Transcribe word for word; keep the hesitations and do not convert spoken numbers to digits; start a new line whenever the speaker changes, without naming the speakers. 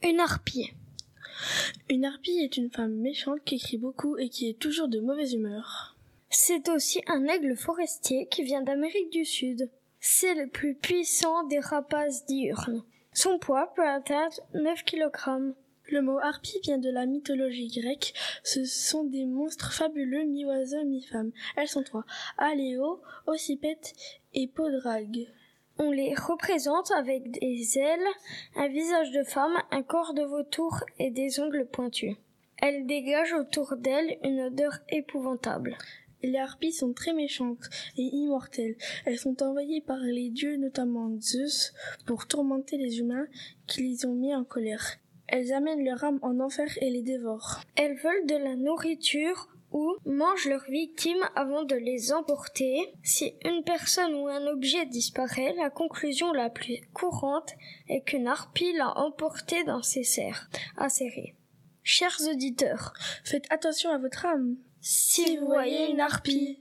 Une harpie.
Une harpie est une femme méchante qui crie beaucoup et qui est toujours de mauvaise humeur.
C'est aussi un aigle forestier qui vient d'Amérique du Sud. C'est le plus puissant des rapaces diurnes. Son poids peut atteindre neuf kilogrammes.
Le mot harpie vient de la mythologie grecque. Ce sont des monstres fabuleux, mi-oiseaux, mi-femmes. Elles sont trois, Aléo, Ocypète et Podrague.
On les représente avec des ailes, un visage de femme, un corps de vautour et des ongles pointus. Elles dégagent autour d'elles une odeur épouvantable.
Les harpies sont très méchantes et immortelles. Elles sont envoyées par les dieux, notamment Zeus, pour tourmenter les humains qui les ont mis en colère. Elles amènent leur âme en enfer et les dévorent.
Elles veulent de la nourriture ou mangent leurs victimes avant de les emporter. Si une personne ou un objet disparaît, la conclusion la plus courante est qu'une harpie l'a emporté dans ses serres acérées. Chers auditeurs,
faites attention à votre âme.
Si vous voyez une harpie,